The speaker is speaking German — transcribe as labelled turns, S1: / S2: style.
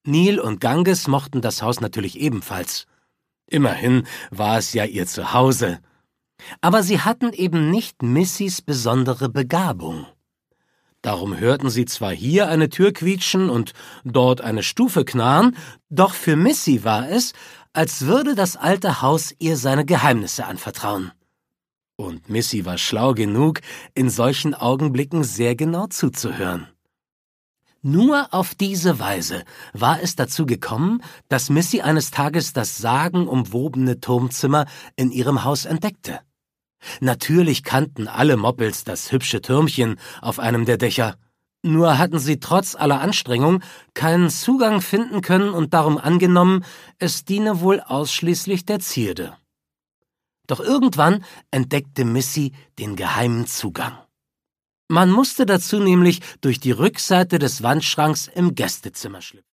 S1: Nil und Ganges mochten das Haus natürlich ebenfalls. Immerhin war es ja ihr Zuhause. Aber sie hatten eben nicht Missys besondere Begabung. Darum hörten sie zwar hier eine Tür quietschen und dort eine Stufe knarren, doch für Missy war es, als würde das alte Haus ihr seine Geheimnisse anvertrauen. Und Missy war schlau genug, in solchen Augenblicken sehr genau zuzuhören. Nur auf diese Weise war es dazu gekommen, dass Missy eines Tages das sagenumwobene Turmzimmer in ihrem Haus entdeckte. Natürlich kannten alle Moppels das hübsche Türmchen auf einem der Dächer, nur hatten sie trotz aller Anstrengung keinen Zugang finden können und darum angenommen, es diene wohl ausschließlich der Zierde. Doch irgendwann entdeckte Missy den geheimen Zugang. Man musste dazu nämlich durch die Rückseite des Wandschranks im Gästezimmer schlüpfen.